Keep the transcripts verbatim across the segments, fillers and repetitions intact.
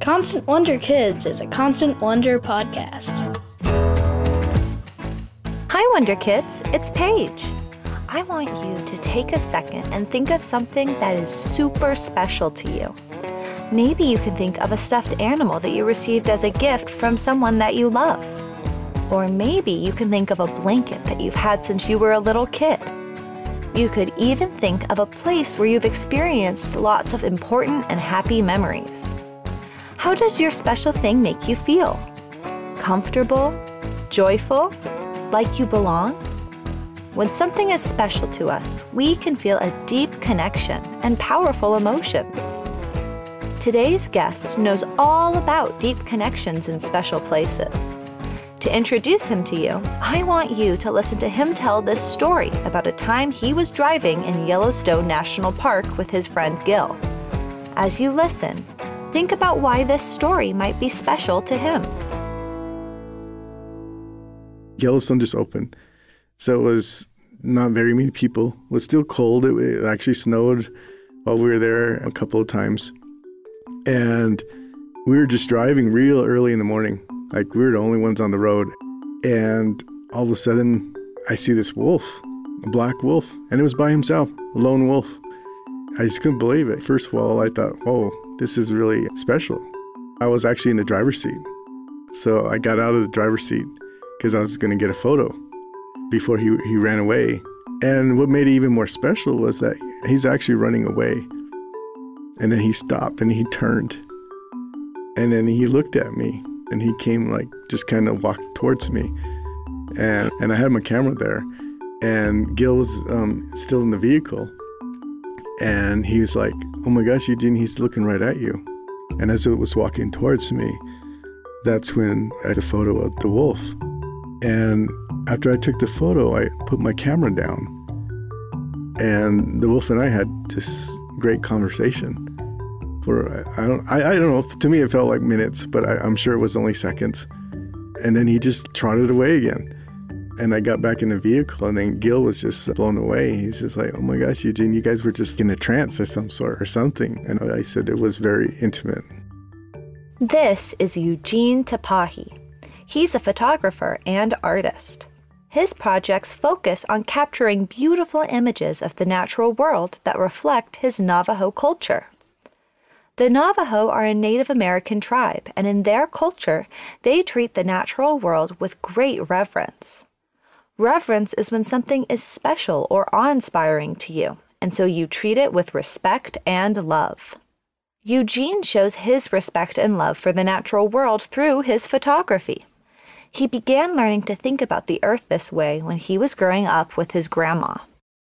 Constant Wonder Kids is a Constant Wonder podcast. Hi, Wonder Kids. It's Paige. I want you to take a second and think of something that is super special to you. Maybe you can think of a stuffed animal that you received as a gift from someone that you love. Or maybe you can think of a blanket that you've had since you were a little kid. You could even think of a place where you've experienced lots of important and happy memories. How does your special thing make you feel? Comfortable? Joyful? Like you belong? When something is special to us, we can feel a deep connection and powerful emotions. Today's guest knows all about deep connections in special places. To introduce him to you, I want you to listen to him tell this story about a time he was driving in Yellowstone National Park with his friend Gil. As you listen, think about why this story might be special to him. Yellowstone just opened, so it was not very many people. It was still cold. It, it actually snowed while we were there a couple of times. And we were just driving real early in the morning. Like, we were the only ones on the road. And all of a sudden, I see this wolf, a black wolf. And it was by himself, a lone wolf. I just couldn't believe it. First of all, I thought, whoa, this is really special. I was actually in the driver's seat. So I got out of the driver's seat because I was going to get a photo before he, he ran away. And what made it even more special was that he's actually running away. And then he stopped and he turned. And then he looked at me and he came, like, just kind of walked towards me. And and I had my camera there. And Gil was um, still in the vehicle. And he was like, oh my gosh, Eugene, he's looking right at you. And as it was walking towards me, that's when I had a photo of the wolf. And after I took the photo, I put my camera down. And the wolf and I had this great conversation for, I don't I, I don't know, to me it felt like minutes, but I, I'm sure it was only seconds. And then he just trotted away again. And I got back in the vehicle, and then Gil was just blown away. He's just like, oh my gosh, Eugene, you guys were just in a trance or some sort or something. And I said it was very intimate. This is Eugene Tapahi. He's a photographer and artist. His projects focus on capturing beautiful images of the natural world that reflect his Navajo culture. The Navajo are a Native American tribe, and in their culture, they treat the natural world with great reverence. Reverence is when something is special or awe-inspiring to you, and so you treat it with respect and love. Eugene shows his respect and love for the natural world through his photography. He began learning to think about the earth this way when he was growing up with his grandma.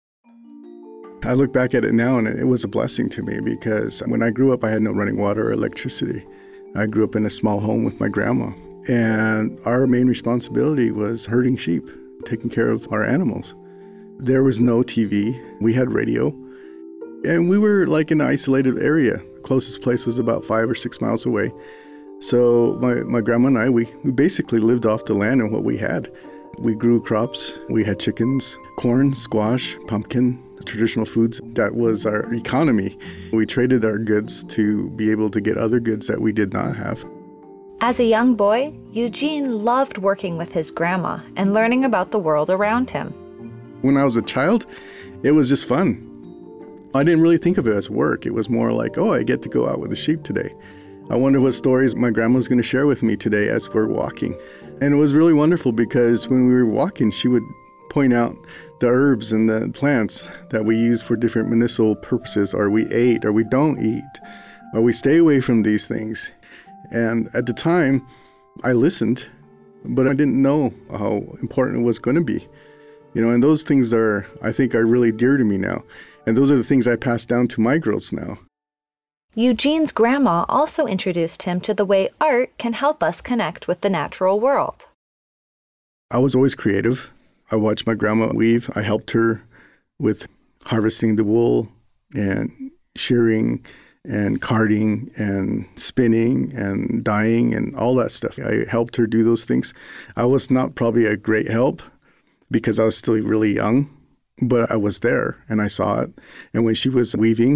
I look back at it now, and it was a blessing to me because when I grew up, I had no running water or electricity. I grew up in a small home with my grandma, and our main responsibility was herding sheep, taking care of our animals. There was no T V. We had radio, and we were like in an isolated area. The closest place was about five or six miles away. So my, my grandma and I, we, we basically lived off the land and what we had. We grew crops. We had chickens, corn, squash, pumpkin, traditional foods. That was our economy. We traded our goods to be able to get other goods that we did not have. As a young boy, Eugene loved working with his grandma and learning about the world around him. When I was a child, it was just fun. I didn't really think of it as work. It was more like, oh, I get to go out with the sheep today. I wonder what stories my grandma's going to share with me today as we're walking. And it was really wonderful because when we were walking, she would point out the herbs and the plants that we use for different medicinal purposes, or we ate, or we don't eat, or we stay away from these things. And at the time, I listened, but I didn't know how important it was going to be. You know, and those things are, I think, are really dear to me now. And those are the things I pass down to my girls now. Eugene's grandma also introduced him to the way art can help us connect with the natural world. I was always creative. I watched my grandma weave. I helped her with harvesting the wool and shearing and carding and spinning and dyeing and all that stuff. I helped her do those things. I was not probably a great help because I was still really young, but I was there and I saw it. And when she was weaving,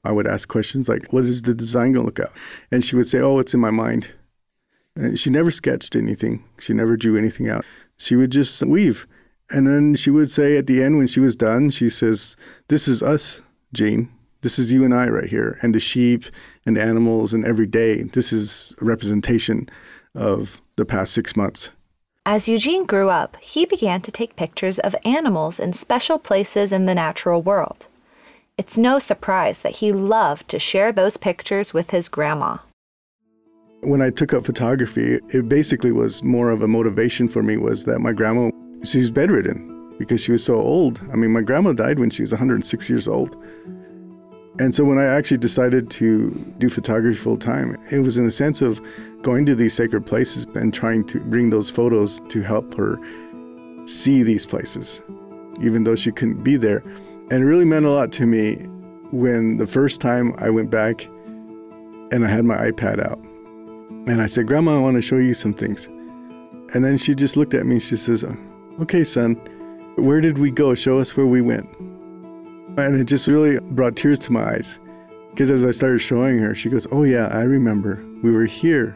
I would ask questions like, what is the design going to look at? And she would say, oh, it's in my mind. And she never sketched anything. She never drew anything out. She would just weave. And then she would say at the end when she was done, she says, this is us, Gene. This is you and I right here. And the sheep and the animals and every day. This is a representation of the past six months. As Eugene grew up, he began to take pictures of animals in special places in the natural world. It's no surprise that he loved to share those pictures with his grandma. When I took up photography, it basically was more of a motivation for me was that my grandma, she was bedridden because she was so old. I mean, my grandma died when she was one hundred six years old. And so when I actually decided to do photography full time, it was in the sense of going to these sacred places and trying to bring those photos to help her see these places, even though she couldn't be there. And it really meant a lot to me when the first time I went back and I had my iPad out. And I said, Grandma, I want to show you some things. And then she just looked at me and she says, okay, son, where did we go? Show us where we went. And it just really brought tears to my eyes. Because as I started showing her, she goes, oh yeah, I remember. We were here.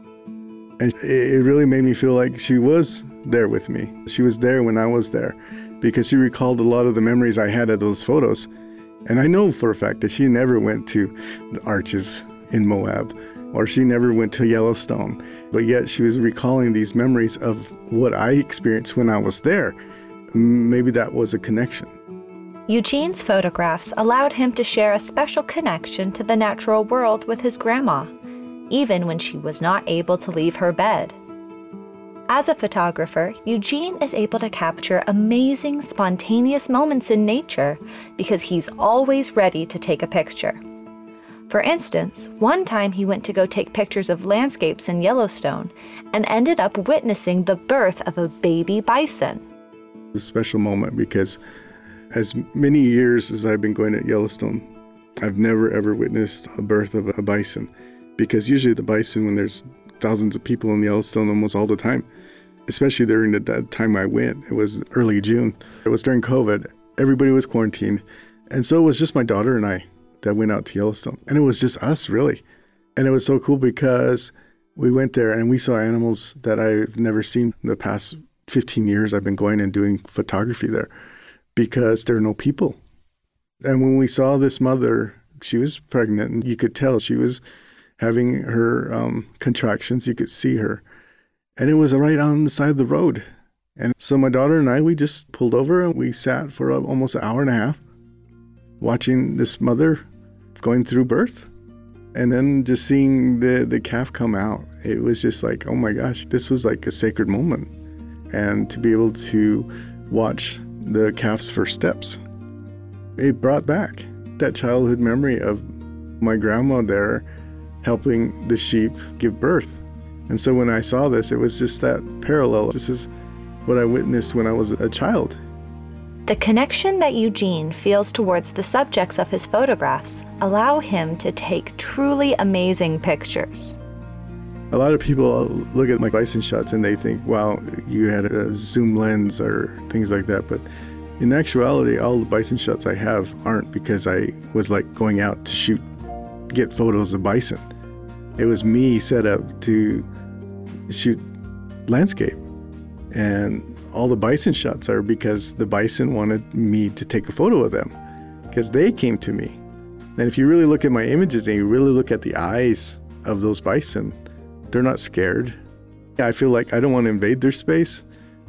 And it really made me feel like she was there with me. She was there when I was there. Because she recalled a lot of the memories I had of those photos. And I know for a fact that she never went to the Arches in Moab, or she never went to Yellowstone. But yet she was recalling these memories of what I experienced when I was there. Maybe that was a connection. Eugene's photographs allowed him to share a special connection to the natural world with his grandma, even when she was not able to leave her bed. As a photographer, Eugene is able to capture amazing, spontaneous moments in nature because he's always ready to take a picture. For instance, one time he went to go take pictures of landscapes in Yellowstone and ended up witnessing the birth of a baby bison. It's a special moment because as many years as I've been going to Yellowstone, I've never ever witnessed a birth of a bison. Because usually the bison, when there's thousands of people in Yellowstone almost all the time, especially during the, the time I went, it was early June. It was during COVID. Everybody was quarantined. And so it was just my daughter and I that went out to Yellowstone. And it was just us, really. And it was so cool because we went there and we saw animals that I've never seen in the past fifteen years. I've been going and doing photography there because there are no people. And when we saw this mother, she was pregnant, and you could tell she was having her um, contractions. You could see her. And it was right on the side of the road. And so my daughter and I, we just pulled over and we sat for almost an hour and a half watching this mother going through birth. And then just seeing the, the calf come out. It was just like, oh my gosh, this was like a sacred moment. And to be able to watch the calf's first steps, it brought back that childhood memory of my grandma there helping the sheep give birth. And so when I saw this, it was just that parallel. This is what I witnessed when I was a child. The connection that Eugene feels towards the subjects of his photographs allow him to take truly amazing pictures. A lot of people look at my bison shots and they think, wow, you had a zoom lens or things like that. But in actuality, all the bison shots I have aren't because I was like going out to shoot, get photos of bison. It was me set up to shoot landscape. And all the bison shots are because the bison wanted me to take a photo of them because they came to me. And if you really look at my images and you really look at the eyes of those bison, they're not scared. I feel like I don't want to invade their space,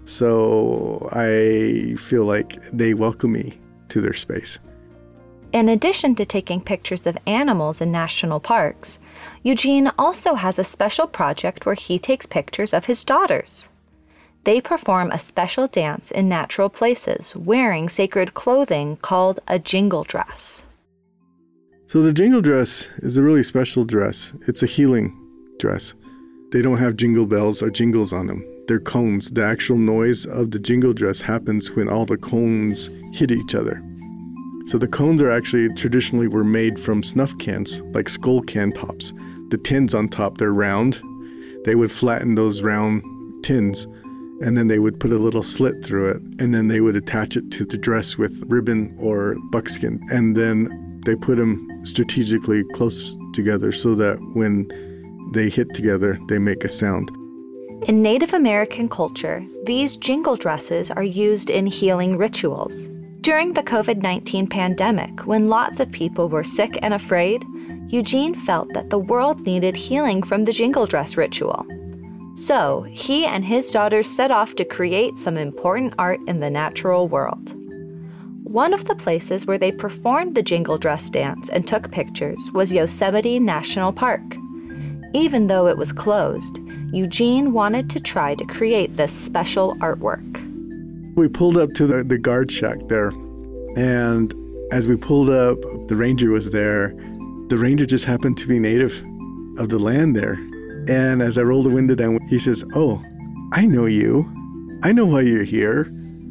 so I feel like they welcome me to their space. In addition to taking pictures of animals in national parks, Eugene also has a special project where he takes pictures of his daughters. They perform a special dance in natural places wearing sacred clothing called a jingle dress. So the jingle dress is a really special dress. It's a healing dress. They don't have jingle bells or jingles on them. They're cones. The actual noise of the jingle dress happens when all the cones hit each other. So the cones are actually traditionally were made from snuff cans, like skull can tops. The tins on top, they're round. They would flatten those round tins, and then they would put a little slit through it, and then they would attach it to the dress with ribbon or buckskin. And then They put them strategically close together so that when they hit together, they make a sound. In Native American culture, these jingle dresses are used in healing rituals. During the covid nineteen pandemic, when lots of people were sick and afraid, Eugene felt that the world needed healing from the jingle dress ritual. So, he and his daughters set off to create some important art in the natural world. One of the places where they performed the jingle dress dance and took pictures was Yosemite National Park. Even though it was closed, Eugene wanted to try to create this special artwork. We pulled up to the, the guard shack there, and as we pulled up, the ranger was there. The ranger just happened to be native of the land there. And as I rolled the window down, he says, "Oh, I know you. I know why you're here."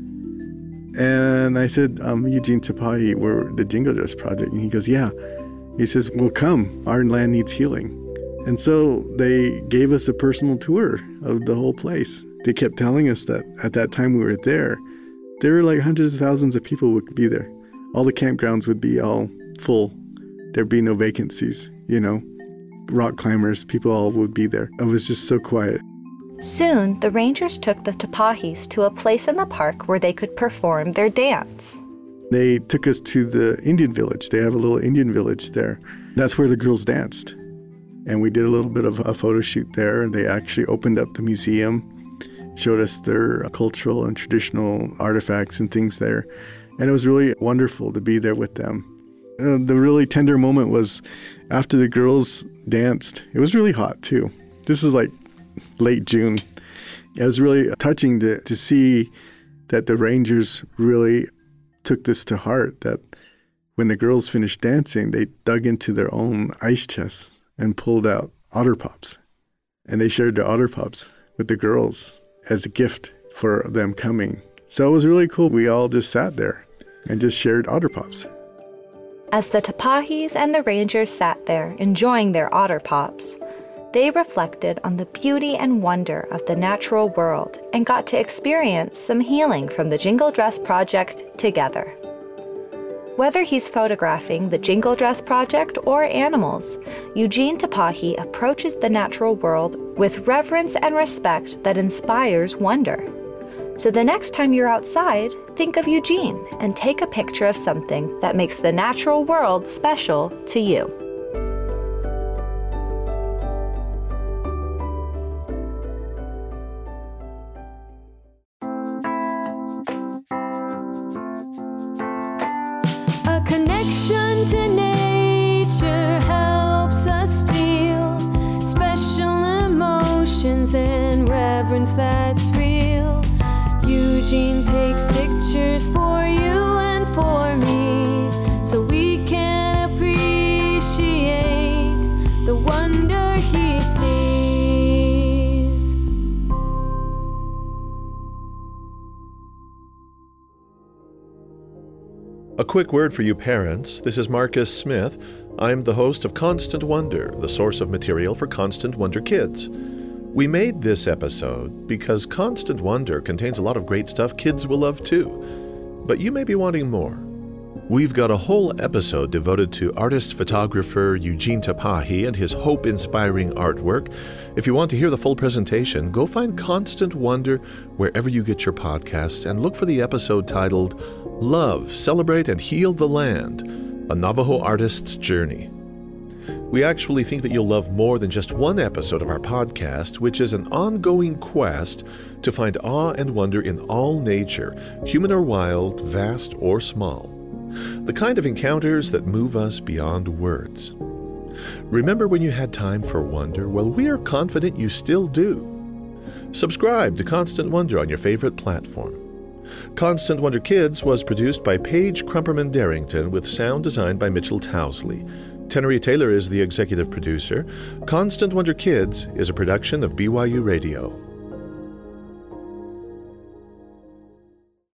And I said, "I'm Eugene Tapahi. We're the Jingle Dress Project." And he goes, "Yeah." He says, "Well, come. Our land needs healing." And so they gave us a personal tour of the whole place. They kept telling us that at that time we were there, there were like hundreds of thousands of people would be there. All the campgrounds would be all full. There'd be no vacancies, you know. Rock climbers, people all would be there. It was just so quiet. Soon, the rangers took the Tapahis to a place in the park where they could perform their dance. They took us to the Indian village. They have a little Indian village there. That's where the girls danced. And we did a little bit of a photo shoot there. They actually opened up the museum, showed us their cultural and traditional artifacts and things there. And it was really wonderful to be there with them. Uh, the really tender moment was after the girls danced. It was really hot too. This is like late June. It was really touching to, to see that the rangers really took this to heart, that when the girls finished dancing, they dug into their own ice chests and pulled out Otter Pops. And they shared the Otter Pops with the girls as a gift for them coming. So it was really cool. We all just sat there and just shared Otter Pops. As the Tapahis and the rangers sat there enjoying their Otter Pops, they reflected on the beauty and wonder of the natural world and got to experience some healing from the Jingle Dress Project together. Whether he's photographing the Jingle Dress Project or animals, Eugene Tapahi approaches the natural world with reverence and respect that inspires wonder. So the next time you're outside, think of Eugene and take a picture of something that makes the natural world special to you. A connection to nature helps us feel special emotions and reverence that's real. Eugene takes pictures for you and for me, so we can appreciate the wonder he sees. A quick word for you parents. This is Marcus Smith. I'm the host of Constant Wonder, the source of material for Constant Wonder Kids. We made this episode because Constant Wonder contains a lot of great stuff kids will love too. But you may be wanting more. We've got a whole episode devoted to artist-photographer Eugene Tapahi and his hope-inspiring artwork. If you want to hear the full presentation, go find Constant Wonder wherever you get your podcasts and look for the episode titled Love, Celebrate, and Heal the Land, a Navajo Artist's Journey. We actually think that you'll love more than just one episode of our podcast, which is an ongoing quest to find awe and wonder in all nature, human or wild, vast or small. The kind of encounters that move us beyond words. Remember when you had time for wonder? Well, we are confident you still do. Subscribe to Constant Wonder on your favorite platform. Constant Wonder Kids was produced by Paige Crumperman Darrington with sound designed by Mitchell Towsley. Tenery Taylor is the executive producer. Constant Wonder Kids is a production of B Y U Radio.